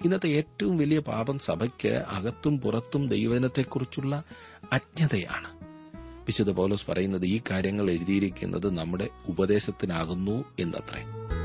ഇന്നത്തെ ഏറ്റവും വലിയ പാപം സഭയ്ക്ക് അകത്തും പുറത്തും ദൈവവചനത്തെക്കുറിച്ചുള്ള അജ്ഞതയാണ്. വിശുദ്ധ പൗലോസ് പറയുന്നത് ഈ കാര്യങ്ങൾ എഴുതിയിരിക്കുന്നത് നമ്മുടെ ഉപദേശത്തിനാകുന്നു എന്നത്രേ.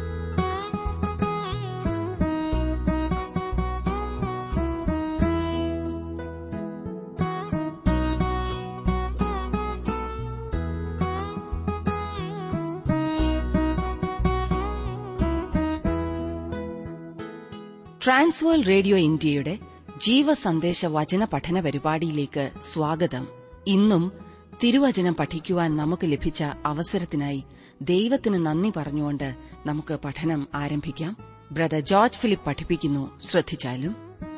ട്രാൻസ്വേൾഡ് റേഡിയോ ഇന്ത്യയുടെ ജീവസന്ദേശ വചന പഠന പരിപാടിയിലേക്ക് സ്വാഗതം. ഇന്നും തിരുവചനം പഠിക്കുവാൻ നമുക്ക് ലഭിച്ച അവസരത്തിനായി ദൈവത്തിന് നന്ദി പറഞ്ഞുകൊണ്ട് നമുക്ക് പഠനം ആരംഭിക്കാം. ബ്രദർ ജോർജ് ഫിലിപ്പ് പഠിപ്പിക്കുന്നു. ശ്രദ്ധിച്ചാലും.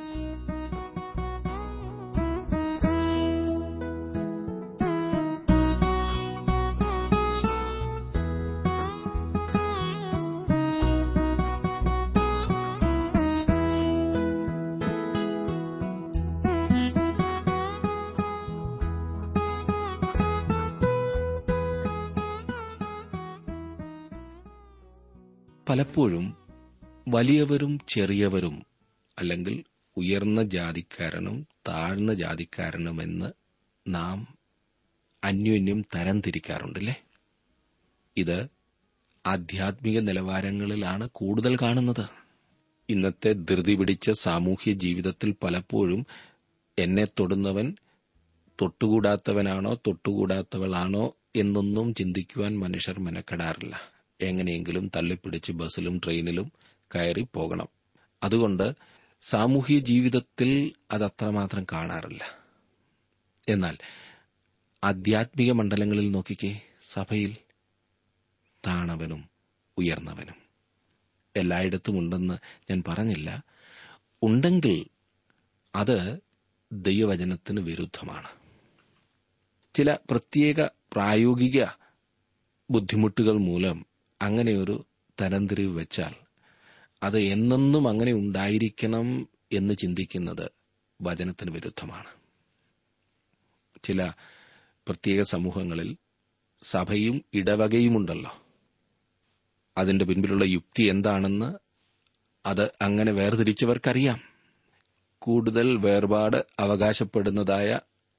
പലപ്പോഴും വലിയവരും ചെറിയവരും, അല്ലെങ്കിൽ ഉയർന്ന ജാതിക്കാരനും താഴ്ന്ന ജാതിക്കാരനുമെന്ന് നാം അന്യോന്യം തരംതിരിക്കാറുണ്ടല്ലേ? ഇത് ആധ്യാത്മിക നിലവാരങ്ങളിലാണ് കൂടുതൽ കാണുന്നത്. ഇന്നത്തെ ധൃതി പിടിച്ച സാമൂഹ്യ ജീവിതത്തിൽ പലപ്പോഴും എന്നെ തൊടുന്നവൻ തൊട്ടുകൂടാത്തവനാണോ തൊട്ടുകൂടാത്തവളാണോ എന്നൊന്നും ചിന്തിക്കുവാൻ മനുഷ്യർ മെനക്കെടാറില്ല. എങ്ങനെയെങ്കിലും തള്ളിപ്പിടിച്ച് ബസ്സിലും ട്രെയിനിലും കയറി പോകണം. അതുകൊണ്ട് സാമൂഹ്യ ജീവിതത്തിൽ അതത്രമാത്രം കാണാറില്ല. എന്നാൽ ആധ്യാത്മിക മണ്ഡലങ്ങളിൽ നോക്കിക്കേ, സഭയിൽ താണവനും ഉയർന്നവനും എല്ലായിടത്തും ഉണ്ടെന്ന് ഞാൻ പറഞ്ഞില്ല. ഉണ്ടെങ്കിൽ അത് ദൈവവചനത്തിന് വിരുദ്ധമാണ്. ചില പ്രത്യേക പ്രായോഗിക ബുദ്ധിമുട്ടുകൾ മൂലം അങ്ങനെയൊരു തരംതിരിവ് വെച്ചാൽ അത് എന്നെന്നും അങ്ങനെ ഉണ്ടായിരിക്കണം എന്ന് ചിന്തിക്കുന്നത് വചനത്തിന് വിരുദ്ധമാണ്. ചില പ്രത്യേക സമൂഹങ്ങളിൽ സഭയും ഇടവകയുമുണ്ടല്ലോ. അതിന്റെ പിൻപിലുള്ള യുക്തി എന്താണെന്ന് അത് അങ്ങനെ വേർതിരിച്ചവർക്കറിയാം. കൂടുതൽ വേർപാട് അവകാശപ്പെടുന്നതായ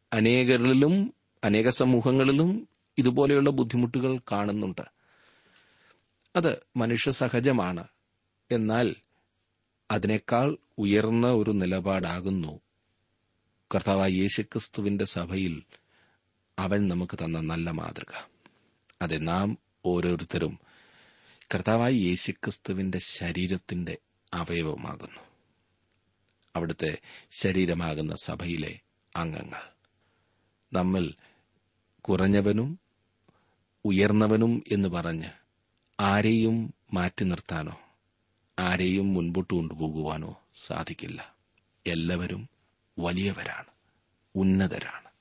അനേക സമൂഹങ്ങളിലും ഇതുപോലെയുള്ള ബുദ്ധിമുട്ടുകൾ കാണുന്നുണ്ട്. അത് മനുഷ്യ സഹജമാണ്. എന്നാൽ അതിനേക്കാൾ ഉയർന്ന ഒരു നിലപാടാകുന്നു കർത്താവായ യേശുക്രിസ്തുവിന്റെ സഭയിൽ അവൻ നമുക്ക് തന്ന നല്ല മാതൃക. അതെ, നാം ഓരോരുത്തരും കർത്താവായ യേശുക്രിസ്തുവിന്റെ ശരീരത്തിന്റെ അവയവമാകുന്നു. അവിടുത്തെ ശരീരമാകുന്ന സഭയിലെ അംഗങ്ങൾ. നമ്മിൽ കുറഞ്ഞവനും ഉയർന്നവനും എന്ന് പറഞ്ഞ് ആരെയും മാറ്റി നിർത്താനോ ആരെയും മുൻപോട്ട് കൊണ്ടുപോകുവാനോ സാധിക്കില്ല. എല്ലാവരും വലിയവരാണ്, ഉന്നതരാണ്.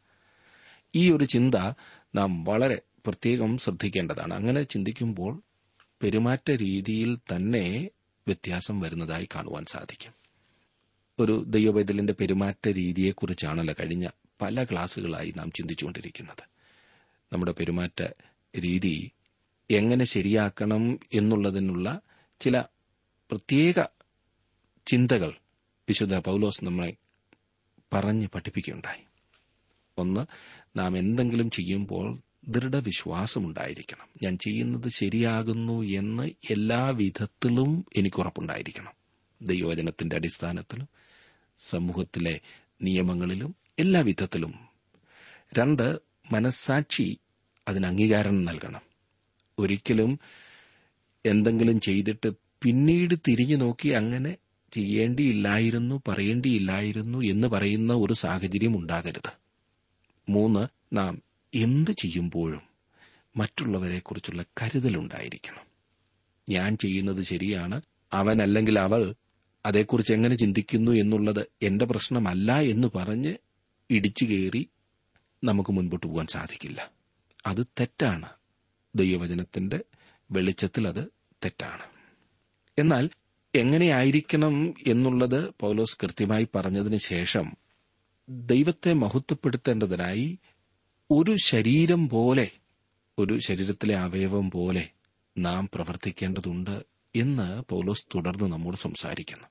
ഈ ഒരു ചിന്ത നാം വളരെ പ്രത്യേകം ശ്രദ്ധിക്കേണ്ടതാണ്. അങ്ങനെ ചിന്തിക്കുമ്പോൾ പെരുമാറ്റ രീതിയിൽ തന്നെ വ്യത്യാസം വരുന്നതായി കാണുവാൻ സാധിക്കും. ഒരു ദൈവവൈതലിന്റെ പെരുമാറ്റ രീതിയെക്കുറിച്ചാണല്ലോ കഴിഞ്ഞ പല ക്ലാസുകളായി നാം ചിന്തിച്ചുകൊണ്ടിരിക്കുന്നത്. നമ്മുടെ പെരുമാറ്റ രീതി എങ്ങനെ ശരിയാക്കണം എന്നുള്ളതിനുള്ള ചില പ്രത്യേക ചിന്തകൾ വിശുദ്ധ പൗലോസ് നമ്മളെ പറഞ്ഞ് പഠിപ്പിക്കുകയുണ്ടായി. ഒന്ന്, നാം എന്തെങ്കിലും ചെയ്യുമ്പോൾ ദൃഢവിശ്വാസമുണ്ടായിരിക്കണം. ഞാൻ ചെയ്യുന്നത് ശരിയാകുന്നു എന്ന് എല്ലാ വിധത്തിലും എനിക്കുറപ്പുണ്ടായിരിക്കണം. ദൈവവചനത്തിന്റെ അടിസ്ഥാനത്തിലും സമൂഹത്തിലെ നിയമങ്ങളിലും എല്ലാ വിധത്തിലും. രണ്ട്, മനസ്സാക്ഷി അതിന് അംഗീകാരം നൽകണം. ഒരിക്കലും എന്തെങ്കിലും ചെയ്തിട്ട് പിന്നീട് തിരിഞ്ഞു നോക്കി അങ്ങനെ ചെയ്യേണ്ടിയില്ലായിരുന്നു, പറയേണ്ടിയില്ലായിരുന്നു എന്ന് പറയുന്ന ഒരു സാഹചര്യം ഉണ്ടാകരുത്. മൂന്ന്, നാം എന്ത് ചെയ്യുമ്പോഴും മറ്റുള്ളവരെക്കുറിച്ചുള്ള കരുതലുണ്ടായിരിക്കണം. ഞാൻ ചെയ്യുന്നത് ശരിയാണ്, അവൻ അല്ലെങ്കിൽ അവൾ അതേക്കുറിച്ച് എങ്ങനെ ചിന്തിക്കുന്നു എന്നുള്ളത് എന്റെ പ്രശ്നമല്ല എന്ന് പറഞ്ഞ് ഇടിച്ചു കയറി നമുക്ക് മുൻപോട്ട് പോകാൻ സാധിക്കില്ല. അത് തെറ്റാണ്. ദൈവവചനത്തിന്റെ വെളിച്ചത്തിൽ അത് തെറ്റാണ്. എന്നാൽ എങ്ങനെയായിരിക്കണം എന്നുള്ളത് പൗലോസ് കൃത്യമായി പറഞ്ഞതിന് ശേഷം ദൈവത്തെ മഹത്വപ്പെടുത്തേണ്ടതിനായി ഒരു ശരീരം പോലെ, ഒരു ശരീരത്തിലെ അവയവം പോലെ നാം പ്രവർത്തിക്കേണ്ടതുണ്ട് എന്ന് പൗലോസ് തുടർന്ന് നമ്മോട് സംസാരിക്കുന്നു.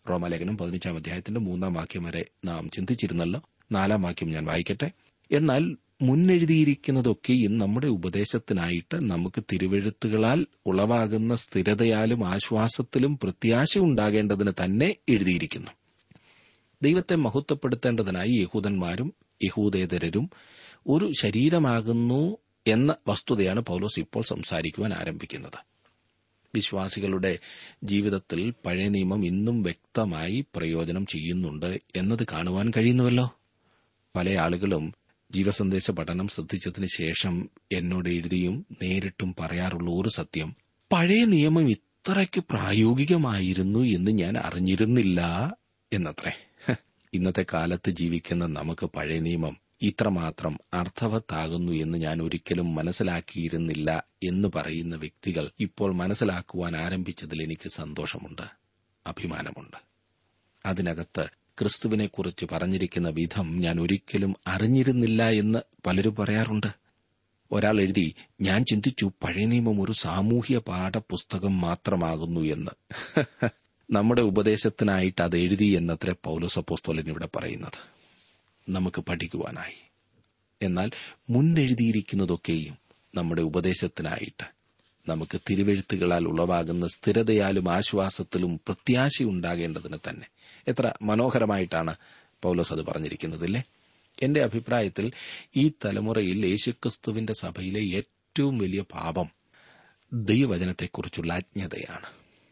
റോമാലേഖനം 15 അധ്യായത്തിന്റെ 3 വാക്യം വരെ നാം ചിന്തിച്ചിരുന്നല്ലോ. 4 വാക്യം ഞാൻ വായിക്കട്ടെ. എന്നാൽ മുന്നെഴുതിയിരിക്കുന്നതൊക്കെയും നമ്മുടെ ഉപദേശത്തിനായിട്ട് നമുക്ക് തിരുവെഴുത്തുകളാൽ ഉളവാകുന്ന സ്ഥിരതയാലും ആശ്വാസത്തിലും പ്രത്യാശ ഉണ്ടാകേണ്ടതിന് തന്നെ എഴുതിയിരിക്കുന്നു. ദൈവത്തെ മഹത്വപ്പെടുത്തേണ്ടതിനായി യഹൂദന്മാരും യഹൂദേതരരും ഒരു ശരീരമാകുന്നു എന്ന വസ്തുതയാണ് പൗലോസ് ഇപ്പോൾ സംസാരിക്കുവാൻ ആരംഭിക്കുന്നത്. വിശ്വാസികളുടെ ജീവിതത്തിൽ പഴയ നിയമം ഇന്നും വ്യക്തമായി പ്രയോജനം ചെയ്യുന്നുണ്ട് എന്നത് കാണുവാൻ കഴിയുന്നുവല്ലോ. പല ആളുകളും ജീവസന്ദേശ പഠനം ശ്രദ്ധിച്ചതിന് ശേഷം എന്നോട് എഴുതിയും നേരിട്ടും പറയാറുള്ള ഒരു സത്യം, പഴയ നിയമം ഇത്രയ്ക്ക് പ്രായോഗികമായിരുന്നു എന്ന് ഞാൻ അറിഞ്ഞിരുന്നില്ല എന്നത്രേ. ഇന്നത്തെ കാലത്ത് ജീവിക്കുന്ന നമുക്ക് പഴയ നിയമം ഇത്രമാത്രം അർത്ഥവത്താകുന്നു എന്ന് ഞാൻ ഒരിക്കലും മനസ്സിലാക്കിയിരുന്നില്ല എന്ന് പറയുന്ന വ്യക്തികൾ ഇപ്പോൾ മനസ്സിലാക്കുവാൻ ആരംഭിച്ചതിൽ എനിക്ക് സന്തോഷമുണ്ട്, അഭിമാനമുണ്ട്. അതിനകത്ത് ക്രിസ്തുവിനെക്കുറിച്ച് പറഞ്ഞിരിക്കുന്ന വിധം ഞാൻ ഒരിക്കലും അറിഞ്ഞിരുന്നില്ല എന്ന് പലരും പറയാറുണ്ട്. ഒരാൾ എഴുതി, ഞാൻ ചിന്തിച്ചു പഴയ നിയമം ഒരു സാമൂഹ്യ പാഠപുസ്തകം മാത്രമാകുന്നു എന്ന്. നമ്മുടെ ഉപദേശത്തിനായിട്ട് അത് എഴുതി എന്നത്രേ പൗലോസ് അപ്പോസ്തലൻ ഇവിടെ പറയുന്നത്, നമുക്ക് പഠിക്കുവാനായി. എന്നാൽ മുന്നെഴുതിയിരിക്കുന്നതൊക്കെയും നമ്മുടെ ഉപദേശത്തിനായിട്ട് നമുക്ക് തിരുവെഴുത്തുകളാൽ ഉളവാകുന്ന സ്ഥിരതയാലും ആശ്വാസത്തിലും പ്രത്യാശയുണ്ടാകേണ്ടതിന് തന്നെ. എത്ര മനോഹരമായിട്ടാണ് പൗലോസ് അത് പറഞ്ഞിരിക്കുന്നതില്ലേ? എന്റെ അഭിപ്രായത്തിൽ ഈ തലമുറയിൽ യേശുക്രിസ്തുവിന്റെ സഭയിലെ ഏറ്റവും വലിയ പാപം ദൈവവചനത്തെക്കുറിച്ചുള്ള അജ്ഞതയാണ്.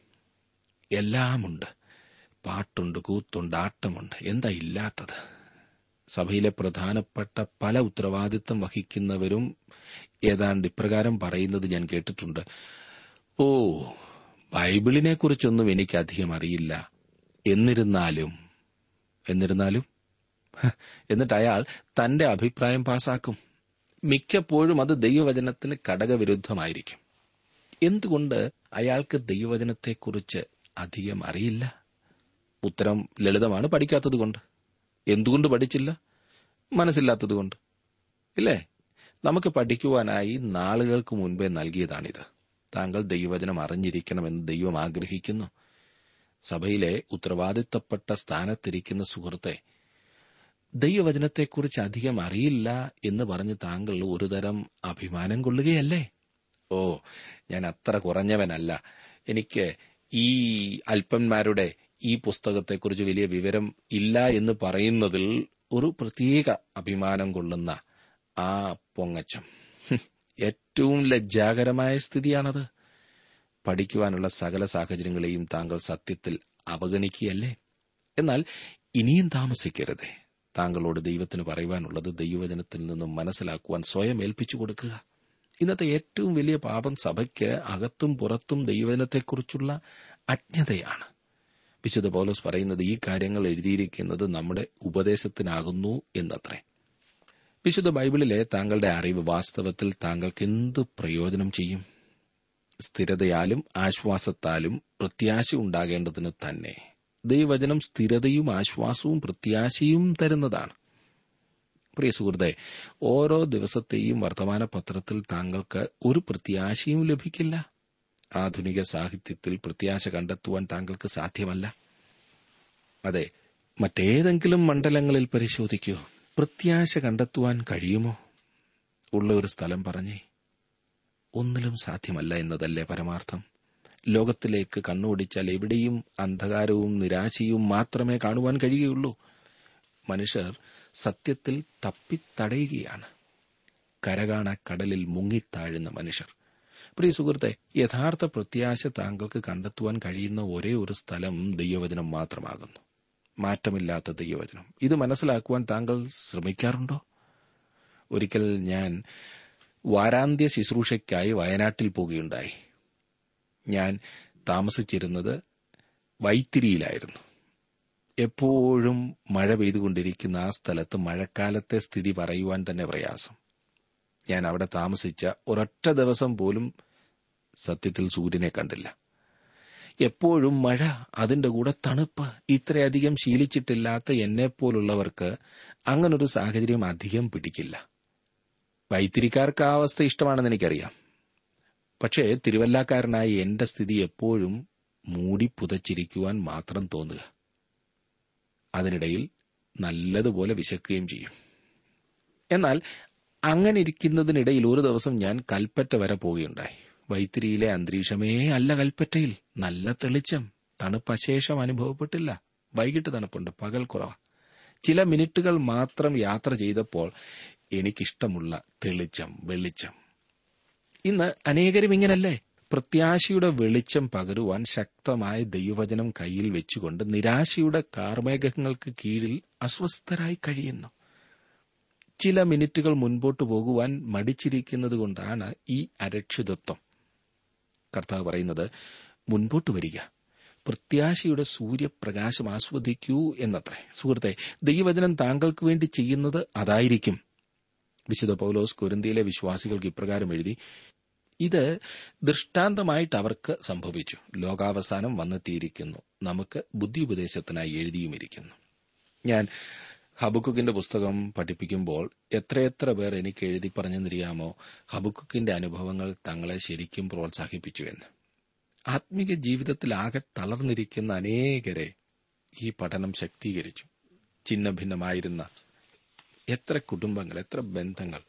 എല്ലാമുണ്ട്, പാട്ടുണ്ട്, കൂത്തുണ്ട്, ആട്ടമുണ്ട്, എന്താ ഇല്ലാത്തത്? സഭയിലെ പ്രധാനപ്പെട്ട പല ഉത്തരവാദിത്തം വഹിക്കുന്നവരും ഏതാണ്ട് ഇപ്രകാരം പറയുന്നത് ഞാൻ കേട്ടിട്ടുണ്ട്: ഓ, ബൈബിളിനെക്കുറിച്ചൊന്നും എനിക്കധികം അറിയില്ല, എന്നിരുന്നാലും എന്നിട്ട് അയാൾ തന്റെ അഭിപ്രായം പാസാക്കും. മിക്കപ്പോഴും അത് ദൈവവചനത്തിന് ഘടകവിരുദ്ധമായിരിക്കും. എന്തുകൊണ്ട് അയാൾക്ക് ദൈവവചനത്തെക്കുറിച്ച് അധികം അറിയില്ല? ഉത്തരം ലളിതമാണ്, പഠിക്കാത്തതുകൊണ്ട്. എന്തുകൊണ്ട് പഠിച്ചില്ല? മനസ്സില്ലാത്തതുകൊണ്ട്. ഇല്ലേ? നമുക്ക് പഠിക്കുവാനായി നാളുകൾക്ക് മുൻപേ നൽകിയതാണിത്. താങ്കൾ ദൈവവചനം അറിഞ്ഞിരിക്കണമെന്ന് ദൈവം ആഗ്രഹിക്കുന്നു. സഭയിലെ ഉത്തരവാദിത്തപ്പെട്ട സ്ഥാനത്തിരിക്കുന്ന സുഹൃത്തെ, ദൈവവചനത്തെക്കുറിച്ച് അധികം അറിയില്ല എന്ന് പറഞ്ഞ് താങ്കൾ ഒരുതരം അഭിമാനം കൊള്ളുകയല്ലേ? ഓ, ഞാൻ അത്ര കുറഞ്ഞവനല്ല, എനിക്ക് ഈ അല്പന്മാരുടെ ഈ പുസ്തകത്തെക്കുറിച്ച് വലിയ വിവരം ഇല്ല എന്ന് പറയുന്നതിൽ ഒരു പ്രത്യേക അഭിമാനം കൊള്ളുന്ന ആ പൊങ്ങച്ചം ഏറ്റവും ലജ്ജാകരമായ സ്ഥിതിയാണത്. പഠിക്കുവാനുള്ള സകല സാഹചര്യങ്ങളെയും താങ്കൾ സത്യത്തിൽ അവഗണിക്കുകയല്ലേ? എന്നാൽ ഇനിയും താമസിക്കരുതേ. താങ്കളോട് ദൈവത്തിന് പറയുവാനുള്ളത് ദൈവവചനത്തിൽ നിന്നും മനസ്സിലാക്കുവാൻ സ്വയം ഏൽപ്പിച്ചു കൊടുക്കുക. ഇന്നത്തെ ഏറ്റവും വലിയ പാപം സഭയ്ക്ക് അകത്തും പുറത്തും ദൈവവചനത്തെക്കുറിച്ചുള്ള അജ്ഞതയാണ്. വിശുദ്ധ പൗലോസ് പറയുന്നത് ഈ കാര്യങ്ങൾ എഴുതിയിരിക്കുന്നത് നമ്മുടെ ഉപദേശത്തിനാകുന്നു എന്നത്രേ. വിശുദ്ധ ബൈബിളിലെ താങ്കളുടെ അറിവ് വാസ്തവത്തിൽ താങ്കൾക്ക് എന്ത് പ്രയോജനം ചെയ്യും? സ്ഥിരതയാലും ആശ്വാസത്താലും പ്രത്യാശ ഉണ്ടാകേണ്ടതിന് തന്നെ. ദൈവവചനം സ്ഥിരതയും ആശ്വാസവും പ്രത്യാശയും തരുന്നതാണ്. പ്രിയ സുഹൃത്തെ, ഓരോ ദിവസത്തെയും വർത്തമാന പത്രത്തിൽ താങ്കൾക്ക് ഒരു പ്രത്യാശയും ലഭിക്കില്ല. ആധുനിക സാഹിത്യത്തിൽ പ്രത്യാശ കണ്ടെത്തുവാൻ താങ്കൾക്ക് സാധ്യമല്ല. അതെ, മറ്റേതെങ്കിലും മണ്ഡലങ്ങളിൽ പരിശോധിക്കൂ, പ്രത്യാശ കണ്ടെത്തുവാൻ കഴിയുമോ? ഉള്ള ഒരു സ്ഥലം പറഞ്ഞേ. ഒന്നിലും സാധ്യമല്ല എന്നതല്ലേ പരമാർത്ഥം. ലോകത്തിലേക്ക് കണ്ണോടിച്ചാൽ എവിടെയും അന്ധകാരവും നിരാശയും മാത്രമേ കാണുവാൻ കഴിയുകയുള്ളൂ. മനുഷ്യർ സത്യത്തിൽ തപ്പിത്തടയുകയാണ്. കരകാണ കടലിൽ മുങ്ങിത്താഴുന്ന മനുഷ്യർ. പ്രിയ സുഹൃത്തെ, യഥാർത്ഥ പ്രത്യാശ താങ്കൾക്ക് കണ്ടെത്തുവാൻ കഴിയുന്ന ഒരേ ഒരു സ്ഥലം ദൈവവചനം മാത്രമാകുന്നു. മാറ്റമില്ലാത്ത ദൈവവചനം. ഇത് മനസ്സിലാക്കുവാൻ താങ്കൾ ശ്രമിക്കാറുണ്ടോ? ഒരിക്കൽ ഞാൻ വാരാന്ത്യ ശുശ്രൂഷയ്ക്കായി വയനാട്ടിൽ പോകുകയുണ്ടായി. ഞാൻ താമസിച്ചിരുന്നത് വൈത്തിരിയിലായിരുന്നു. എപ്പോഴും മഴ പെയ്തുകൊണ്ടിരിക്കുന്ന ആ സ്ഥലത്ത് മഴക്കാലത്തെ സ്ഥിതി പറയുവാൻ തന്നെ പ്രയാസം. ഞാൻ അവിടെ താമസിച്ച ഒരൊറ്റ ദിവസം പോലും സത്യത്തിൽ സൂര്യനെ കണ്ടില്ല. എപ്പോഴും മഴ, അതിന്റെ കൂടെ തണുപ്പ്. ഇത്രയധികം ശീലിച്ചിട്ടില്ലാത്ത എന്നെപ്പോലുള്ളവർക്ക് അങ്ങനൊരു സാഹചര്യം അധികം പിടിക്കില്ല. വൈത്തിരിക്കാർക്ക് ആ അവസ്ഥ ഇഷ്ടമാണെന്ന് എനിക്കറിയാം. പക്ഷേ തിരുവല്ലാക്കാരനായ എന്റെ സ്ഥിതി എപ്പോഴും മൂടി പുതച്ചിരിക്കുവാൻ മാത്രം തോന്നുക. അതിനിടയിൽ നല്ലതുപോലെ വിശക്കുകയും ചെയ്യും. എന്നാൽ അങ്ങനെ ഇരിക്കുന്നതിനിടയിൽ ഒരു ദിവസം ഞാൻ കൽപ്പറ്റ വരെ പോവുകയുണ്ടായി. വൈത്തിരിയിലെ അന്തരീക്ഷമേ അല്ല കൽപ്പറ്റയിൽ. നല്ല തെളിച്ചം, തണുപ്പ് അശേഷം അനുഭവപ്പെട്ടില്ല. വൈകിട്ട് തണുപ്പുണ്ട്, പകൽ കുറവാ. ചില മിനിറ്റുകൾ മാത്രം യാത്ര ചെയ്തപ്പോൾ എനിക്കിഷ്ടമുള്ള തെളിച്ചം, വെളിച്ചം. ഇന്ന് അനേകരും ഇങ്ങനല്ലേ? പ്രത്യാശയുടെ വെളിച്ചം പകരുവാൻ ശക്തമായ ദൈവവചനം കയ്യിൽ വെച്ചുകൊണ്ട് നിരാശയുടെ കാർമേഘങ്ങൾക്ക് കീഴിൽ അസ്വസ്ഥരായി കഴിയുന്നു. ചില മിനിറ്റുകൾ മുൻപോട്ട് പോകുവാൻ മടിച്ചിരിക്കുന്നതുകൊണ്ടാണ് ഈ അരക്ഷിതത്വം. കർത്താവ് പറയുന്നത്, മുൻപോട്ട് വരിക, പ്രത്യാശയുടെ സൂര്യപ്രകാശം ആസ്വദിക്കൂ എന്നത്രേ. സുഹൃത്തെ, ദൈവവചനം താങ്കൾക്ക് വേണ്ടി ചെയ്യുന്നത് അതായിരിക്കും. വിശുദ്ധ പൗലോസ് കൊരിന്ത്യയിലെ വിശ്വാസികൾക്ക് ഇപ്രകാരം എഴുതി, ഇത് ദൃഷ്ടാന്തമായിട്ട് അവർക്ക് സംഭവിച്ചു. ലോകാവസാനം വന്നെത്തിയിരിക്കുന്നു. നമുക്ക് ബുദ്ധിയുപദേശത്തിനായി എഴുതിയുമിരിക്കുന്നു. ഞാൻ ഹബക്കുക്കിന്റെ പുസ്തകം പഠിപ്പിക്കുമ്പോൾ എത്രയെത്ര പേർ എനിക്ക് എഴുതി പറഞ്ഞെന്നറിയാമോ, ഹബക്കുക്കിന്റെ അനുഭവങ്ങൾ തങ്ങളെ ശരിക്കും പ്രോത്സാഹിപ്പിച്ചു എന്ന്. ആത്മീക ജീവിതത്തിൽ ആകെ തളർന്നിരിക്കുന്ന അനേകരെ ഈ പഠനം ശക്തീകരിച്ചു. ഛിന്ന ഭിന്നമായിരുന്ന എത്ര കുടുംബങ്ങൾ, എത്ര ബന്ധങ്ങൾ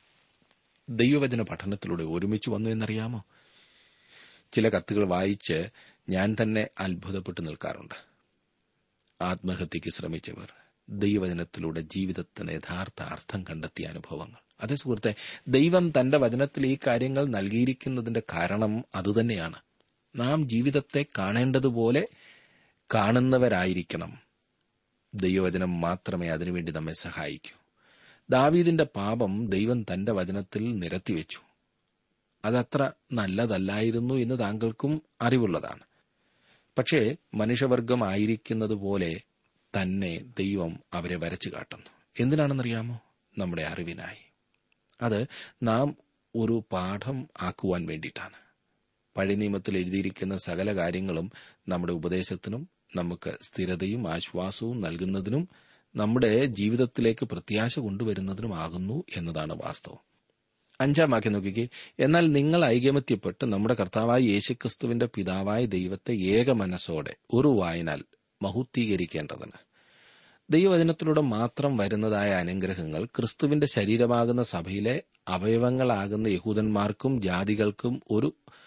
ദൈവവചന പഠനത്തിലൂടെ ഒരുമിച്ച് വന്നു എന്നറിയാമോ? ചില കത്തുകൾ വായിച്ച് ഞാൻ തന്നെ അത്ഭുതപ്പെട്ടു നിൽക്കാറുണ്ട്. ആത്മഹത്യയ്ക്ക് ശ്രമിച്ചവർ ദൈവവചനത്തിലൂടെ ജീവിതത്തിന് യഥാർത്ഥ അർത്ഥം കണ്ടെത്തിയ അനുഭവങ്ങൾ. അതേ സുഹൃത്തെ, ദൈവം തന്റെ വചനത്തിൽ ഈ കാര്യങ്ങൾ നൽകിയിരിക്കുന്നതിന്റെ കാരണം അതുതന്നെയാണ്. നാം ജീവിതത്തെ കാണേണ്ടതുപോലെ കാണുന്നവരായിരിക്കണം. ദൈവവചനം മാത്രമേ അതിനുവേണ്ടി നമ്മെ സഹായിക്കൂ. ദാവീദിന്റെ പാപം ദൈവം തന്റെ വചനത്തിൽ നിരത്തിവെച്ചു. അതത്ര നല്ലതല്ലായിരുന്നു എന്ന് താങ്കൾക്കും അറിവുള്ളതാണ്. പക്ഷേ മനുഷ്യവർഗം ആയിരിക്കുന്നതുപോലെ തന്നെ ദൈവം അവരെ വരച്ചു കാട്ടുന്നു. എന്തിനാണെന്നറിയാമോ? നമ്മുടെ അറിവിനായി. അത് നാം ഒരു പാഠം ആക്കുവാൻ വേണ്ടിയിട്ടാണ്. പഴയ നിയമത്തിൽ എഴുതിയിരിക്കുന്ന സകല കാര്യങ്ങളും നമ്മുടെ ഉപദേശത്തിനും നമുക്ക് സ്ഥിരതയും ആശ്വാസവും നൽകുന്നതിനും നമ്മുടെ ജീവിതത്തിലേക്ക് പ്രത്യാശ കൊണ്ടുവരുന്നതിനുമാകുന്നു എന്നതാണ് വാസ്തവം. 5-ാം വാക്യം നോക്കിക്കേ. എന്നാൽ നിങ്ങൾ ഐകമത്യപ്പെട്ട് നമ്മുടെ കർത്താവായ യേശുക്രിസ്തുവിന്റെ പിതാവായ ദൈവത്തെ ഏക മനസ്സോടെ ഒരു വായിനാൽ മഹുദ്ധീകരിക്കേണ്ടതിന്. ദൈവവചനത്തിലൂടെ മാത്രം വരുന്നതായ അനുഗ്രഹങ്ങൾ ക്രിസ്തുവിന്റെ ശരീരമാകുന്ന സഭയിലെ അവയവങ്ങളാകുന്ന യഹൂദന്മാർക്കും ജാതികൾക്കും ഒരു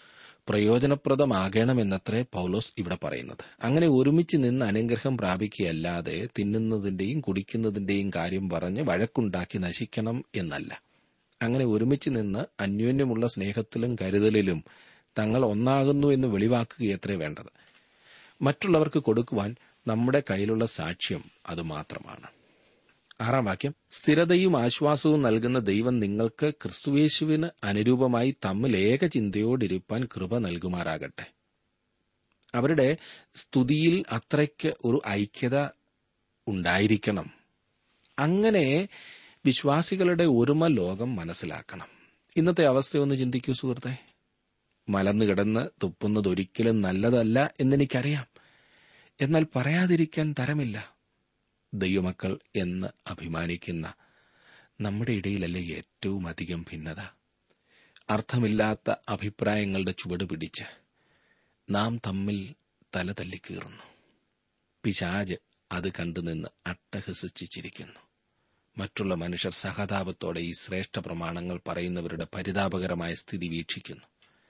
പ്രയോജനപ്രദമാകണമെന്നത്രേ പൗലോസ് ഇവിടെ പറയുന്നത്. അങ്ങനെ ഒരുമിച്ച് നിന്ന് അനുഗ്രഹം പ്രാപിക്കുകയല്ലാതെ തിന്നുന്നതിന്റെയും കുടിക്കുന്നതിന്റെയും കാര്യം പറഞ്ഞ് വഴക്കുണ്ടാക്കി നശിക്കണം എന്നല്ല. അങ്ങനെ ഒരുമിച്ച് നിന്ന് അന്യോന്യമുള്ള സ്നേഹത്തിലും കരുതലിലും തങ്ങൾ ഒന്നാകുന്നു എന്ന് വെളിവാക്കുകയത്രേ വേണ്ടത്. മറ്റുള്ളവർക്ക് കൊടുക്കുവാൻ നമ്മുടെ കയ്യിലുള്ള സാക്ഷ്യം അതുമാത്രമാണ്. 6-ാം വാക്യം. സ്ഥിരതയും ആശ്വാസവും നൽകുന്ന ദൈവം നിങ്ങൾക്ക് ക്രിസ്തുയേശുവിന് അനുരൂപമായി തമ്മിൽ ഏക ചിന്തയോടിരിപ്പാൻ കൃപ നൽകുമാറാകട്ടെ. അവരുടെ സ്തുതിയിൽ അത്രയ്ക്ക് ഒരു ഐക്യത ഉണ്ടായിരിക്കണം. അങ്ങനെ വിശ്വാസികളുടെ ഒരുമ ലോകം മനസ്സിലാക്കണം. ഇന്നത്തെ അവസ്ഥയൊന്ന് ചിന്തിക്കൂ സുഹൃത്തെ. മലന്നു കിടന്ന് തുപ്പുന്നതൊരിക്കലും നല്ലതല്ല എന്നെനിക്കറിയാം. എന്നാൽ പറയാതിരിക്കാൻ തരമില്ല. ദൈവമക്കൾ എന്ന് അഭിമാനിക്കുന്ന നമ്മുടെ ഇടയിലല്ലേ ഏറ്റവും അധികം ഭിന്നത? അർത്ഥമില്ലാത്ത അഭിപ്രായങ്ങളുടെ ചുവട് പിടിച്ച് നാം തമ്മിൽ തല തല്ലിക്കീറുന്നു. പിശാച് അത് കണ്ടുനിന്ന് അട്ടഹസിച്ച് ചിരിക്കുന്നു. മറ്റുള്ള മനുഷ്യർ സഹതാപത്തോടെ ഈ ശ്രേഷ്ഠ പ്രമാണങ്ങൾ പറയുന്നവരുടെ പരിതാപകരമായ സ്ഥിതി വീക്ഷിക്കുന്നു.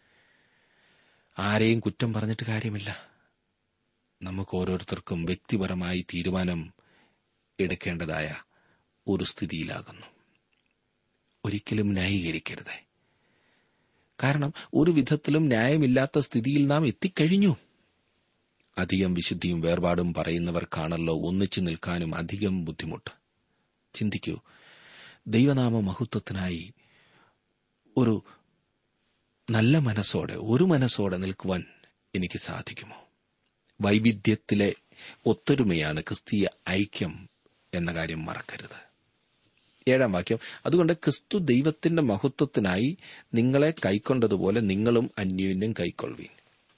ആരെയും കുറ്റം പറഞ്ഞിട്ട് കാര്യമില്ല. നമുക്ക് ഓരോരുത്തർക്കും വ്യക്തിപരമായി തീരുമാനം എടുക്കേണ്ടതായ ഒരു സ്ഥിതിയിലാകുന്നു. ഒരിക്കലും ന്യായീകരിക്കരുത്. കാരണം ഒരു വിധത്തിലും ന്യായമില്ലാത്ത സ്ഥിതിയിൽ നാം എത്തിക്കഴിഞ്ഞു. അധികം വിശുദ്ധിയും വേർപാടും പറയുന്നവർക്കാണല്ലോ ഒന്നിച്ചു നിൽക്കാനും അധികം ബുദ്ധിമുട്ട്. ചിന്തിക്കൂ, ദൈവനാമ മഹത്വത്തിനായി ഒരു നല്ല മനസ്സോടെ, ഒരു മനസ്സോടെ നിൽക്കുവാൻ എനിക്ക് സാധിക്കുമോ? വൈവിധ്യത്തിലെ ഒത്തൊരുമയാണ് ക്രിസ്തീയ ഐക്യം എന്ന കാര്യം മറക്കരുത്. 7-ാം വാക്യം. അതുകൊണ്ട് ക്രിസ്തു ദൈവത്തിന്റെ മഹത്വത്തിനായി നിങ്ങളെ കൈക്കൊണ്ടതുപോലെ നിങ്ങളും അന്യോന്യം കൈക്കൊള്ളുവീൻ.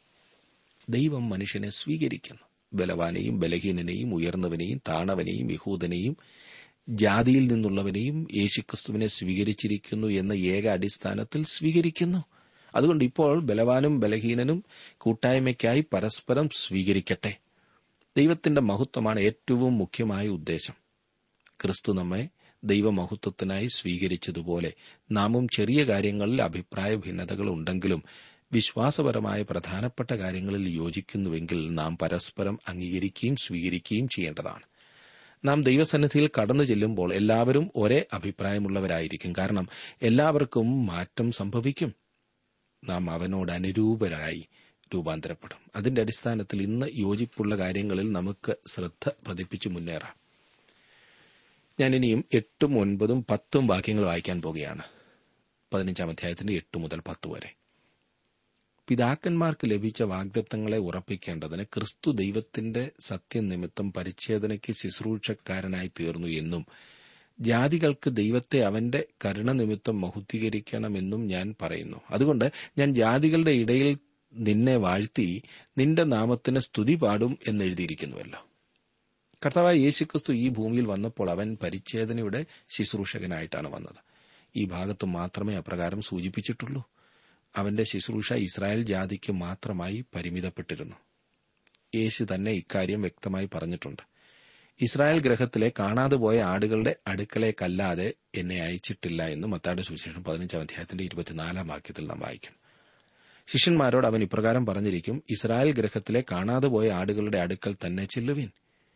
ദൈവം മനുഷ്യനെ സ്വീകരിക്കുന്നു. ബലവാനെയും ബലഹീനനെയും ഉയർന്നവനെയും താണവനെയും യഹൂദനെയും ജാതിയിൽ നിന്നുള്ളവനെയും യേശുക്രിസ്തുവിനെ സ്വീകരിച്ചിരിക്കുന്നു എന്ന ഏക അടിസ്ഥാനത്തിൽ സ്വീകരിക്കുന്നു. അതുകൊണ്ട് ഇപ്പോൾ ബലവാനും ബലഹീനനും കൂട്ടായ്മയ്ക്കായി പരസ്പരം സ്വീകരിക്കട്ടെ. ദൈവത്തിന്റെ മഹത്വമാണ് ഏറ്റവും മുഖ്യമായ ഉദ്ദേശം. ക്രിസ്തു നമ്മെ ദൈവമഹത്വത്തിനായി സ്വീകരിച്ചതുപോലെ നാമും ചെറിയ കാര്യങ്ങളിൽ അഭിപ്രായ ഭിന്നതകൾ ഉണ്ടെങ്കിലും വിശ്വാസപരമായ പ്രധാനപ്പെട്ട കാര്യങ്ങളിൽ യോജിക്കുന്നുവെങ്കിൽ നാം പരസ്പരം അംഗീകരിക്കുകയും സ്വീകരിക്കുകയും ചെയ്യേണ്ടതാണ്. നാം ദൈവസന്നിധിയിൽ കടന്നു ചെല്ലുമ്പോൾ എല്ലാവരും ഒരേ അഭിപ്രായമുള്ളവരായിരിക്കും. കാരണം എല്ലാവർക്കും മാറ്റം സംഭവിക്കും. നാം അവനോട് അനുരൂപരായി രൂപാന്തരപ്പെടും. അതിന്റെ അടിസ്ഥാനത്തിൽ ഇന്ന് യോജിപ്പുള്ള കാര്യങ്ങളിൽ നമുക്ക് ശ്രദ്ധ പതിപ്പിച്ച് മുന്നേറാം. ഞാൻ ഇനിയും 8, 9, 10 വാക്യങ്ങൾ വായിക്കാൻ പോകുകയാണ്. 15-ാം അധ്യായത്തിന്റെ 8 മുതൽ 10 വരെ. പിതാക്കന്മാർക്ക് ലഭിച്ച വാഗ്ദത്തങ്ങളെ ഉറപ്പിക്കേണ്ടതിന് ക്രിസ്തു ദൈവത്തിന്റെ സത്യനിമിത്തം പരിച്ഛേദനയ്ക്ക് ശുശ്രൂഷക്കാരനായി തീർന്നു എന്നും ജാതികൾക്ക് ദൈവത്തെ അവന്റെ കരുണനിമിത്തം മഹത്വീകരിക്കണമെന്നും ഞാൻ പറയുന്നു. അതുകൊണ്ട് ഞാൻ ജാതികളുടെ ഇടയിൽ നിന്നെ വാഴ്ത്തി നിന്റെ നാമത്തിന് സ്തുതി പാടും എന്നെഴുതിയിരിക്കുന്നുവല്ലോ. കർത്താവായ യേശുക്രിസ്തു ഈ ഭൂമിയിൽ വന്നപ്പോൾ അവൻ പരിച്ഛേദനയുടെ ശുശ്രൂഷകനായിട്ടാണ് വന്നത്. ഈ ഭാഗത്ത് മാത്രമേ അപ്രകാരം സൂചിപ്പിച്ചിട്ടുള്ളൂ. അവന്റെ ശുശ്രൂഷ ഇസ്രായേൽ ജാതിക്ക് മാത്രമായി പരിമിതപ്പെട്ടിരുന്നു. യേശു തന്നെ ഇക്കാര്യം വ്യക്തമായി പറഞ്ഞിട്ടുണ്ട്. ഇസ്രായേൽ ഗൃഹത്തിലെ കാണാതെ പോയ ആടുകളുടെ അടുക്കലേക്കല്ലാതെ എന്നെ അയച്ചിട്ടില്ല എന്ന് മത്തായിയുടെ സുവിശേഷം 15-ാം അധ്യായത്തിന്റെ 24-ാം വാക്യത്തിൽ നാം വായിക്കും. ശിഷ്യന്മാരോട് അവൻ ഇപ്രകാരം പറഞ്ഞിരിക്കും, ഇസ്രായേൽ ഗൃഹത്തിലെ കാണാതെ പോയ ആടുകളുടെ അടുക്കൽ തന്നെ ചെല്ലുവിൻ.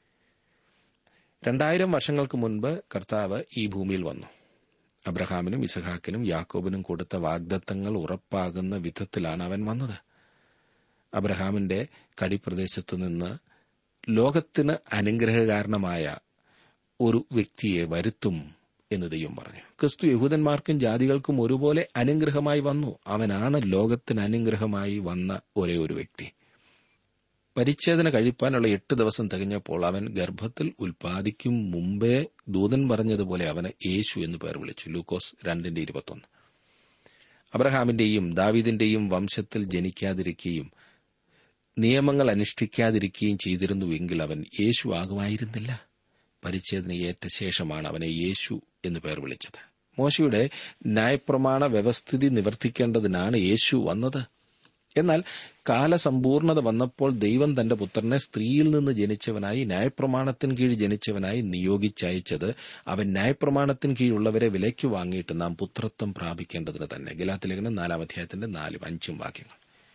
2000 വർഷങ്ങൾക്ക് മുൻപ് കർത്താവ് ഈ ഭൂമിയിൽ വന്നു. അബ്രഹാമിനും ഇസഹാക്കിനും യാക്കോബിനും കൊടുത്ത വാഗ്ദത്തങ്ങൾ ഉറപ്പാകുന്ന വിധത്തിലാണ് അവൻ വന്നത്. അബ്രഹാമിന്റെ കടിപ്രദേശത്ത് നിന്ന് ലോകത്തിന് അനുഗ്രഹകാരണമായ ഒരു വ്യക്തിയെ വരുത്തും എന്ന് ദൈവം പറഞ്ഞു. ക്രിസ്തു യഹൂദന്മാർക്കും ജാതികൾക്കും ഒരുപോലെ അനുഗ്രഹമായി വന്നു. അവനാണ് ലോകത്തിന് അനുഗ്രഹമായി വന്ന ഒരേ ഒരു വ്യക്തി. പരിച്ഛേദന കഴിപ്പാനുള്ള 8 ദിവസം തികഞ്ഞപ്പോൾ അവൻ ഗർഭത്തിൽ ഉൽപ്പാദിക്കും മുമ്പേ ദൂതൻ പറഞ്ഞതുപോലെ അവന് യേശു എന്ന് പേർ വിളിച്ചു. ലൂക്കോസ് 2:21. അബ്രഹാമിന്റെയും ദാവീദിന്റെയും വംശത്തിൽ ജനിക്കാതിരിക്കുകയും നിയമങ്ങൾ അനുഷ്ഠിക്കാതിരിക്കുകയും ചെയ്തിരുന്നുവെങ്കിൽ അവൻ യേശു ആകുമായിരുന്നില്ല. പരിച്ഛേദനയേറ്റ ശേഷമാണ് അവനെ യേശു എന്ന് പേർ വിളിച്ചത്. മോശയുടെ ന്യായപ്രമാണ വ്യവസ്ഥിതി നിവർത്തിക്കേണ്ടതിനാണ് യേശു വന്നത്. എന്നാൽ കാലസമ്പൂർണത വന്നപ്പോൾ ദൈവം തന്റെ പുത്രനെ സ്ത്രീയിൽ നിന്ന് ജനിച്ചവനായി ന്യായപ്രമാണത്തിന് കീഴ് ജനിച്ചവനായി നിയോഗിച്ചയച്ചത് അവൻ ന്യായപ്രമാണത്തിന് കീഴുള്ളവരെ വിലയ്ക്ക് വാങ്ങിയിട്ട് നാം പുത്രത്വം പ്രാപിക്കേണ്ടതിന് തന്നെ. ഗലാത്യലേഖനം 4-ാം അധ്യായത്തിന്റെ 4-5 വാക്യങ്ങൾ.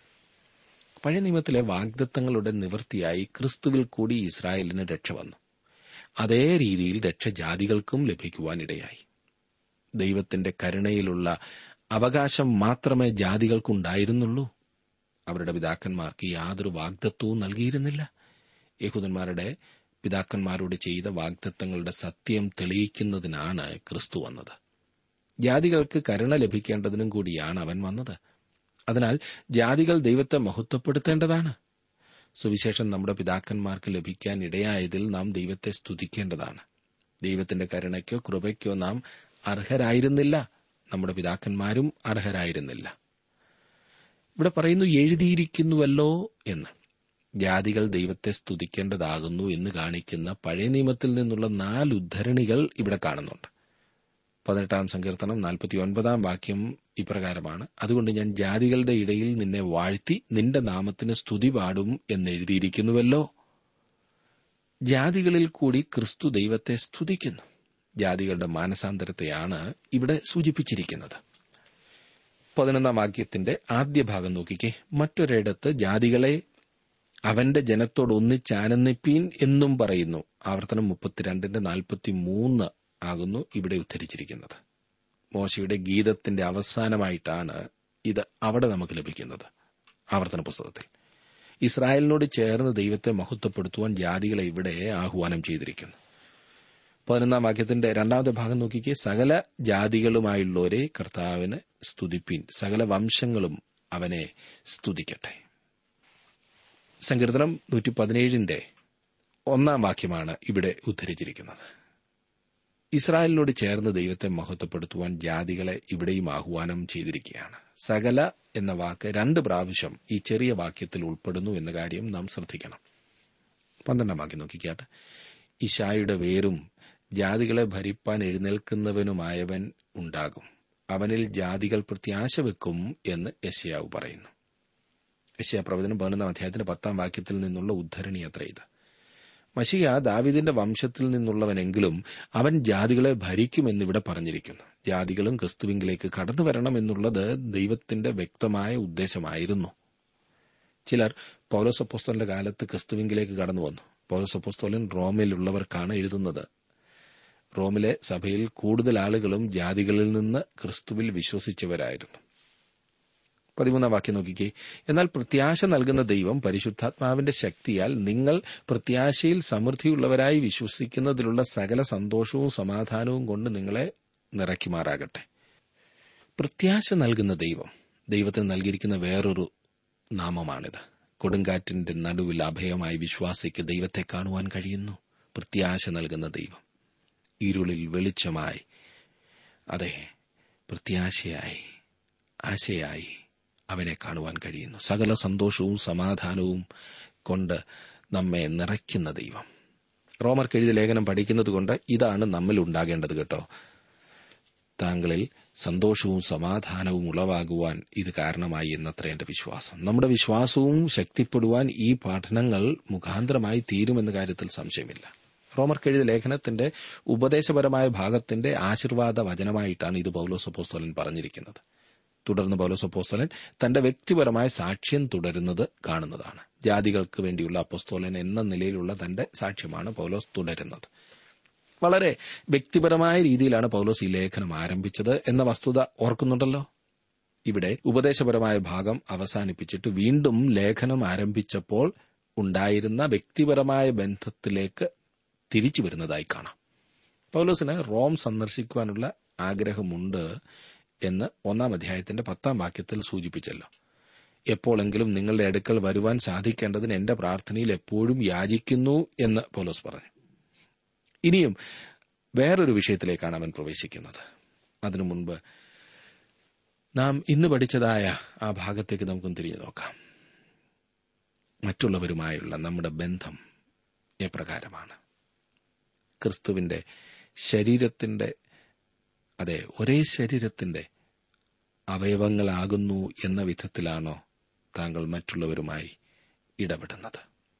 പഴയ നിയമത്തിലെ വാഗ്ദത്തങ്ങളുടെ നിവൃത്തിയായി ക്രിസ്തുവിൽ കൂടി ഇസ്രായേലിന് രക്ഷ വന്നു. അതേ രീതിയിൽ രക്ഷ ജാതികൾക്കും ലഭിക്കുവാനിടയായി. ദൈവത്തിന്റെ കരുണയിലുള്ള അവകാശം മാത്രമേ ജാതികൾക്കുണ്ടായിരുന്നുള്ളൂ. അവരുടെ പിതാക്കന്മാർക്ക് യാതൊരു വാഗ്ദത്തവും നൽകിയിരുന്നില്ല. യഹൂദന്മാരുടെ പിതാക്കന്മാരോട് ചെയ്ത വാഗ്ദത്തങ്ങളുടെ സത്യം തെളിയിക്കുന്നതിനാണ് ക്രിസ്തു വന്നത്. ജാതികൾക്ക് കരുണ ലഭിക്കേണ്ടതിനും കൂടിയാണ് അവൻ വന്നത്. അതിനാൽ ജാതികൾ ദൈവത്തെ മഹത്വപ്പെടുത്തേണ്ടതാണ്. സുവിശേഷം നമ്മുടെ പിതാക്കന്മാർക്ക് ലഭിക്കാൻ ഇടയായതിൽ നാം ദൈവത്തെ സ്തുതിക്കേണ്ടതാണ്. ദൈവത്തിന്റെ കരുണയ്ക്കോ കൃപയ്ക്കോ നാം അർഹരായിരുന്നില്ല. നമ്മുടെ പിതാക്കന്മാരും അർഹരായിരുന്നില്ല. ഇവിടെ പറയുന്നു, എഴുതിയിരിക്കുന്നുവല്ലോ എന്ന്. ജാതികൾ ദൈവത്തെ സ്തുതിക്കേണ്ടതാകുന്നു എന്ന് കാണിക്കുന്ന പഴയ നിയമത്തിൽ നിന്നുള്ള 4 ഉദ്ധരണികൾ ഇവിടെ കാണുന്നുണ്ട്. 18-ാം സങ്കീർത്തനം 49-ാം വാക്യം ഇപ്രകാരമാണ്, അതുകൊണ്ട് ഞാൻ ജാതികളുടെ ഇടയിൽ നിന്നെ വാഴ്ത്തി നിന്റെ നാമത്തിന് സ്തുതി പാടും എന്നെഴുതിയിരിക്കുന്നുവല്ലോ. ജാതികളിൽ കൂടി ക്രിസ്തു ദൈവത്തെ സ്തുതിക്കുന്നു. ജാതികളുടെ മാനസാന്തരത്തെയാണ് ഇവിടെ സൂചിപ്പിച്ചിരിക്കുന്നത്. 11-ാം വാക്യത്തിന്റെ ആദ്യ ഭാഗം നോക്കിക്കേ. മറ്റൊരിടത്ത് ജാതികളെ അവന്റെ ജനത്തോട് ഒന്നിച്ചാനന്ദിപ്പീൻ എന്നും പറയുന്നു. ആവർത്തനം 32:43 ആകുന്നു ഇവിടെ ഉദ്ധരിച്ചിരിക്കുന്നത്. മോശയുടെ ഗീതത്തിന്റെ അവസാനമായിട്ടാണ് ഇത് അവിടെ നമുക്ക് ലഭിക്കുന്നത്. ആവർത്തന പുസ്തകത്തിൽ ഇസ്രായേലിനോട് ചേർന്ന് ദൈവത്തെ മഹത്വപ്പെടുത്തുവാൻ ജാതികളെ ഇവിടെ ആഹ്വാനം ചെയ്തിരിക്കുന്നു. 11-ാം വാക്യത്തിന്റെ 2ാമത്തെ ഭാഗം നോക്കിക്കേ. സകല ജാതികളുമായുള്ളവരെ കർത്താവിന് സ്തുതിപ്പീൻ, സകല വംശങ്ങളും അവനെ സ്തുതിക്കട്ടെ. സങ്കീർത്തനം 117-ന്റെ 1-ാം വാക്യമാണ് ഇവിടെ ഉദ്ധരിച്ചിരിക്കുന്നത്. ഇസ്രായേലിനോട് ചേർന്ന് ദൈവത്തെ മഹത്വപ്പെടുത്തുവാൻ ജാതികളെ ഇവിടെയും ആഹ്വാനം ചെയ്തിരിക്കുകയാണ്. സകല എന്ന വാക്ക് 2 പ്രാവശ്യം ഈ ചെറിയ വാക്യത്തിൽ ഉൾപ്പെടുന്നു എന്ന കാര്യം നാം ശ്രദ്ധിക്കണം. 12-ാം വാക്യം നോക്കിക്കാട്ടെ. ഇശായുടെ വേരും ജാതികളെ ഭരിപ്പാൻ എഴുന്നേൽക്കുന്നവനുമായവൻ ഉണ്ടാകും, അവനിൽ ജാതികൾ പ്രത്യാശ വെക്കും എന്ന് യെശയ്യാവ് പറയുന്നു. യെശയ്യാ പ്രവചനം 11-ാം അധ്യായത്തിന്റെ 10-ാം വാക്യത്തിൽ നിന്നുള്ള ഉദ്ധരണി അത്ര ഇത്. മശിഹ ദാവീദിന്റെ വംശത്തിൽ നിന്നുള്ളവനെങ്കിലും അവൻ ജാതികളെ ഭരിക്കുമെന്നിവിടെ പറഞ്ഞിരിക്കുന്നു. ജാതികളും ക്രിസ്തുവിങ്കിലേക്ക് കടന്നു വരണമെന്നുള്ളത് ദൈവത്തിന്റെ വ്യക്തമായ ഉദ്ദേശമായിരുന്നു. ചിലർ പൗലോസ് അപ്പോസ്തലന്റെ കാലത്ത് ക്രിസ്തുവിങ്കിലേക്ക് കടന്നു വന്നു. പൗലോസ് അപ്പോസ്തലൻ റോമിലുള്ളവർക്കാണ് എഴുതുന്നത്. റോമിലെ സഭയിൽ കൂടുതൽ ആളുകളും ജാതികളിൽ നിന്ന് ക്രിസ്തുവിൽ വിശ്വസിച്ചവരായിരുന്നു. 13 വാക്യം നോക്കിക്കേ. എന്നാൽ പ്രത്യാശ നൽകുന്ന ദൈവം പരിശുദ്ധാത്മാവിന്റെ ശക്തിയാൽ നിങ്ങൾ പ്രത്യാശയിൽ സമൃദ്ധിയുള്ളവരായി വിശ്വസിക്കുന്നതിലുള്ള സകല സന്തോഷവും സമാധാനവും കൊണ്ട് നിങ്ങളെ നിറയ്ക്കുമാറാകട്ടെ. പ്രത്യാശ നൽകുന്ന ദൈവം, ദൈവത്തിന് നൽകിയിരിക്കുന്ന വേറൊരു നാമമാണിത്. കൊടുങ്കാറ്റിന്റെ നടുവിൽ അഭയമായി വിശ്വാസിക്ക് ദൈവത്തെ കാണുവാൻ കഴിയുന്നു. പ്രത്യാശ നൽകുന്ന ദൈവം ഇരുളിൽ വെളിച്ചമായി, അതെ, പ്രത്യാശയായി, ആശയായി അവനെ കാണുവാൻ കഴിയുന്നു. സകല സന്തോഷവും സമാധാനവും കൊണ്ട് നമ്മെ നിറയ്ക്കുന്ന ദൈവം. റോമർക്ക് എഴുതിയ ലേഖനം പഠിക്കുന്നതുകൊണ്ട് ഇതാണ് നമ്മിൽ ഉണ്ടാകേണ്ടത് കേട്ടോ. താങ്കളിൽ സന്തോഷവും സമാധാനവും ഉളവാകുവാൻ ഇത് കാരണമായി എന്നത്ര എന്റെ വിശ്വാസം. നമ്മുടെ വിശ്വാസവും ശക്തിപ്പെടുവാൻ ഈ പഠനങ്ങൾ മുഖാന്തരമായി തീരുമെന്ന കാര്യത്തിൽ സംശയമില്ല. റോമർക്ക് എഴുതിയ ലേഖനത്തിന്റെ ഉപദേശപരമായ ഭാഗത്തിന്റെ ആശീർവാദ വചനമായിട്ടാണ് ഇത് പൗലോസ് അപ്പോസ്തലൻ പറഞ്ഞിരിക്കുന്നത്. തുടർന്ന് പൗലോസ് അപ്പോസ്തലൻ തന്റെ വ്യക്തിപരമായ സാക്ഷ്യം തുടരുന്നത് കാണുന്നതാണ്. ജാതികൾക്ക് വേണ്ടിയുള്ള അപ്പോസ്തലൻ എന്ന നിലയിലുള്ള തന്റെ സാക്ഷ്യമാണ് പൗലോസ് തുടരുന്നത്. വളരെ വ്യക്തിപരമായ രീതിയിലാണ് പൗലോസ് ഈ ലേഖനം ആരംഭിച്ചത് എന്ന വസ്തുത ഓർക്കുന്നുണ്ടല്ലോ. ഇവിടെ ഉപദേശപരമായ ഭാഗം അവസാനിപ്പിച്ചിട്ട് വീണ്ടും ലേഖനം ആരംഭിച്ചപ്പോൾ ഉണ്ടായിരുന്ന വ്യക്തിപരമായ ബന്ധത്തിലേക്ക് തിരിച്ചു വരുന്നതായി കാണാം. പൗലോസിന് റോം സന്ദർശിക്കുവാനുള്ള ആഗ്രഹമുണ്ട് എന്ന് 1 അധ്യായത്തിന്റെ 10 വാക്യത്തിൽ സൂചിപ്പിച്ചല്ലോ. എപ്പോഴെങ്കിലും നിങ്ങളുടെ അടുക്കൽ വരുവാൻ സാധിക്കേണ്ടതിന് എന്റെ പ്രാർത്ഥനയിൽ എപ്പോഴും യാചിക്കുന്നു എന്ന് പൗലോസ് പറഞ്ഞു. ഇനിയും വേറൊരു വിഷയത്തിലേക്കാണ് അവൻ പ്രവേശിക്കുന്നത്. അതിനു മുൻപ് നാം ഇന്ന് പഠിച്ചതായ ആ ഭാഗത്തേക്ക് നമുക്കൊന്ന് തിരിഞ്ഞു നോക്കാം. മറ്റുള്ളവരുമായുള്ള നമ്മുടെ ബന്ധം എപ്രകാരമാണ്? ക്രിസ്തുവിന്റെ ശരീരത്തിന്റെ, അതെ, ഒരേ ശരീരത്തിന്റെ അവയവങ്ങളാകുന്നു എന്ന വിധത്തിലാണോ താങ്കൾ മറ്റുള്ളവരുമായി ഇടപെടുന്നത്?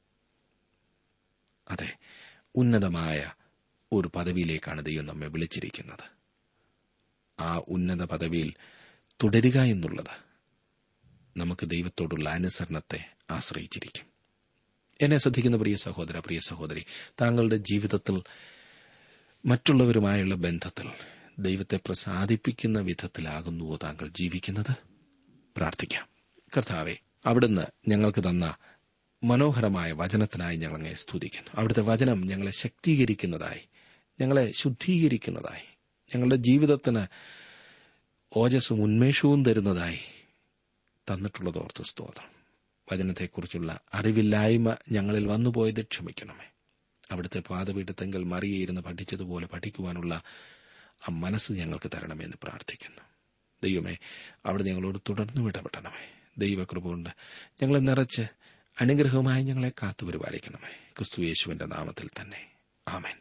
അതെ, ഉന്നതമായ ഒരു പദവിയിലേക്കാണ് ദൈവം നമ്മെ വിളിച്ചിരിക്കുന്നത്. ആ ഉന്നത പദവിയിൽ തുടരുക എന്നുള്ളത് നമുക്ക് ദൈവത്തോടുള്ള അനുസരണത്തെ ആശ്രയിച്ചിരിക്കും. എന്നെ ശ്രദ്ധിക്കുന്ന പ്രിയ സഹോദര, പ്രിയ സഹോദരി, താങ്കളുടെ ജീവിതത്തിൽ മറ്റുള്ളവരുമായുള്ള ബന്ധത്തിൽ ദൈവത്തെ പ്രസാദിപ്പിക്കുന്ന വിധത്തിലാകുന്നുവോ താങ്കൾ ജീവിക്കുന്നത്? പ്രാർത്ഥിക്കാം. കർത്താവേ, അവിടുന്ന് ഞങ്ങൾക്ക് തന്ന മനോഹരമായ വചനത്തിനായി ഞങ്ങളെ സ്തുതിക്കുന്നു. അവിടുത്തെ വചനം ഞങ്ങളെ ശക്തീകരിക്കുന്നതായി, ഞങ്ങളെ ശുദ്ധീകരിക്കുന്നതായി, ഞങ്ങളുടെ ജീവിതത്തിന് ഓജസ്സും ഉന്മേഷവും തരുന്നതായി തന്നിട്ടുള്ളതോർത്ത് സ്തോത്രം. വചനത്തെക്കുറിച്ചുള്ള അറിവില്ലായ്മ ഞങ്ങളിൽ വന്നുപോയത് ക്ഷമിക്കണമേ. അവിടുത്തെ പാദപീഠത്തെങ്കിൽ മറിയേയിരുന്ന് പഠിച്ചതുപോലെ പഠിക്കുവാനുള്ള ആ മനസ്സ് ഞങ്ങൾക്ക് തരണമെന്ന് പ്രാർത്ഥിക്കുന്നു. ദൈവമേ, അവിടെ ഞങ്ങളോട് തുടർന്നും ഇടപെടണമേ. ദൈവകൃപ കൊണ്ട് ഞങ്ങളെ നിറച്ച് അനുഗ്രഹവുമായി ഞങ്ങളെ കാത്തുപരിപാലിക്കണമേ. ക്രിസ്തു യേശുവിന്റെ നാമത്തിൽ തന്നെ, ആമേൻ.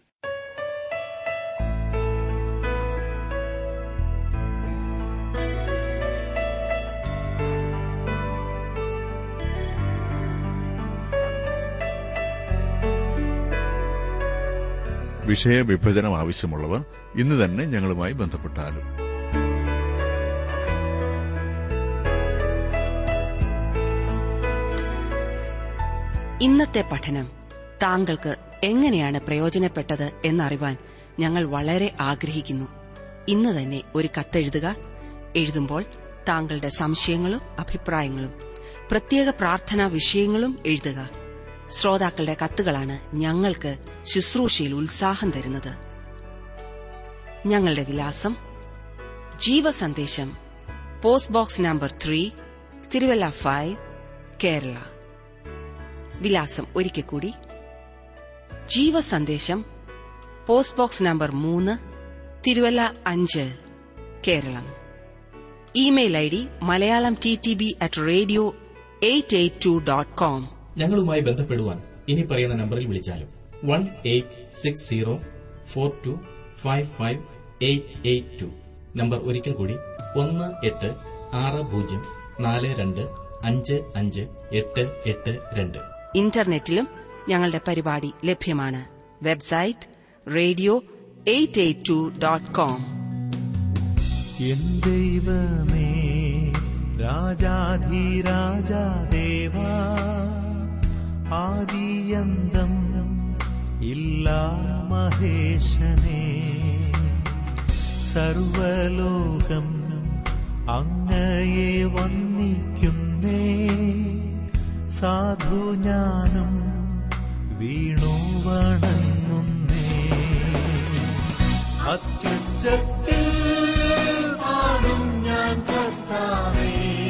വിഷയവിഭജനം ആവശ്യമുള്ളവർ ഇന്ന് തന്നെ ഞങ്ങളുമായി ബന്ധപ്പെട്ടാലും. ഇന്നത്തെ പഠനം താങ്കൾക്ക് എങ്ങനെയാണ് പ്രയോജനപ്പെട്ടത് എന്നറിവാൻ ഞങ്ങൾ വളരെ ആഗ്രഹിക്കുന്നു. ഇന്ന് തന്നെ ഒരു കത്തെഴുതുക. എഴുതുമ്പോൾ താങ്കളുടെ സംശയങ്ങളും അഭിപ്രായങ്ങളും പ്രത്യേക പ്രാർത്ഥനാ വിഷയങ്ങളും എഴുതുക. ശ്രോതാക്കളുടെ കത്തുകളാണ് ഞങ്ങൾക്ക് ശുശ്രൂഷയിൽ ഉത്സാഹം തരുന്നത്. ഞങ്ങളുടെ വിലാസം: Jeevasandesham, post box number 3, Thiruvalla 5, Kerala. വിലാസം ഒരിക്കൽ കൂടി: Jeevasandesham, post box number 3, Thiruvalla 5, Keralam. Email ID malayalamttb@radio882.com. ഞങ്ങളുമായി ബന്ധപ്പെടുവാൻ ഇനി പറയുന്ന നമ്പറിൽ വിളിച്ചാലും 1-860-4255-882. നമ്പർ ഒരിക്കൽ കൂടി 186042558882. ഇന്റർനെറ്റിലും ഞങ്ങളുടെ പരിപാടി ലഭ്യമാണ്. Website radio882.com. എൻ ദൈവമേ, രാജാധിരാജാദേവാ, ആദിയന്തം ഇല്ലാ മഹേശനേ, സർവലോകം അങ്ങയെ വന്ദിക്കുന്നേ, സാധു ഞാനും വീണു വണങ്ങുന്നേ. അത്യുച്ചത്തിൽ പാടും ഞാൻ കർത്താവേ,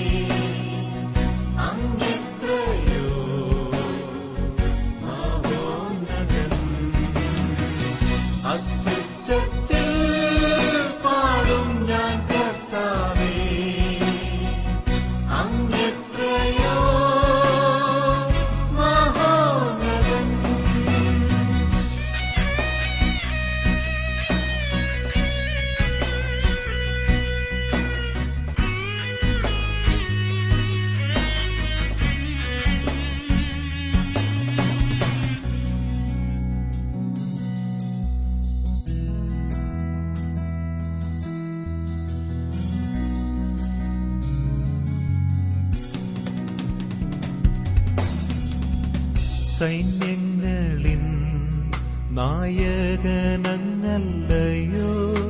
അങ്ങെത്രയോ മഹോന്നതൻ. അത്യുച്ചത്തിൽ പാടും ഞാൻ കർത്താവേ, അങ്ങെത്രയോ മഹോന്നതൻ. സൈന്യങ്ങളിൻ നായകനങ്ങല്ലയോ,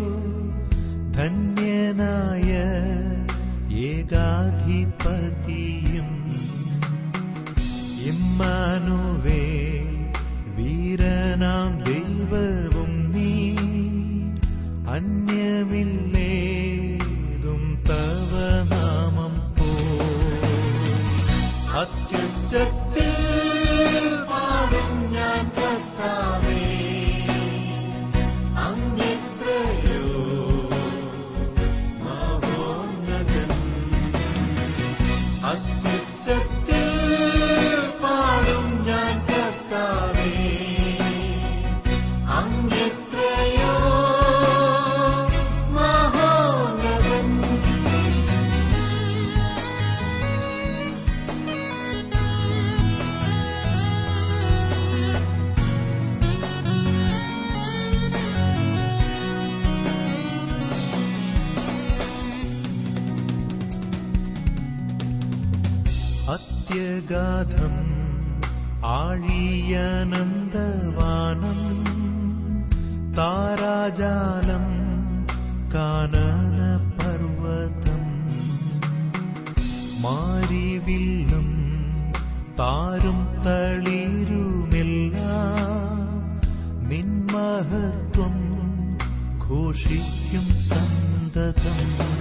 ധന്യനായ ഏകാധിപതിയും. ഇമ്മാനുവേൽ, വീരനാം ദൈവവും നീ, അന്യമില്ലേതും തവ നാമം പോ. അത്യുച്ചത്തിൽ പാടും ഞാൻ കർത്താവേ, അങ്ങെത്രയോ മഹോന്നതൻ. അത്യുച്ചത്തിൽ പാടും ഞാൻ കർത്താവേ, അങ്ങെത്രയോ മഹോന്നതൻ. അത്യഗാധം ആഴിയാനന്ദവാനം, താരാജാലം കാനന പർവതം, മാരിവില്ലും താരും തളിരുമെല്ലാം നിൻമഹത്വം ഘോഷിക്കും സന്തതം.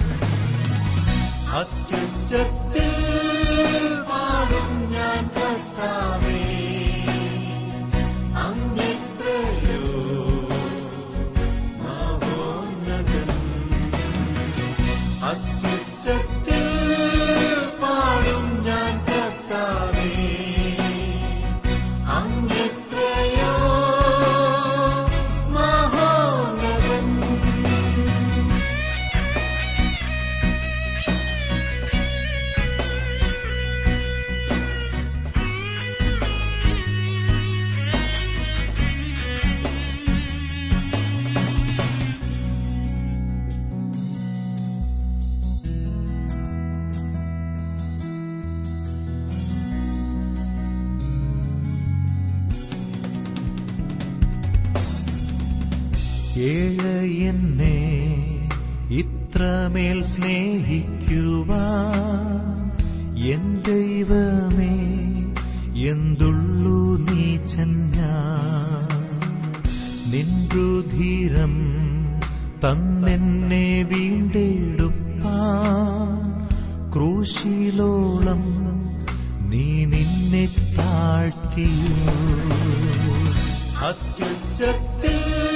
അത്യുച്ചത്തിൽ പാടും ഞാൻ കർത്താവേ, അങ്ങെത്രയോ മഹോന്നതൻ. അത്യുച്ചത്തിൽ പാടും ഞാൻ കർത്താവേ, അങ്ങെത്രയോ മഹോന്നതൻ. എന്നെ ഇത്രമേൽ സ്നേഹിക്കുവാൻ എൻ ദൈവമേ, എന്തുള്ളു നീചൻ ഞാൻ. നിൻ രുധിരം തന്നെന്നെ വീണ്ടെടുപ്പാൻ, ക്രൂശിലോളം നീ നിന്നെ താഴ്ത്തിയോ. അത്യുച്ചത്തിൽ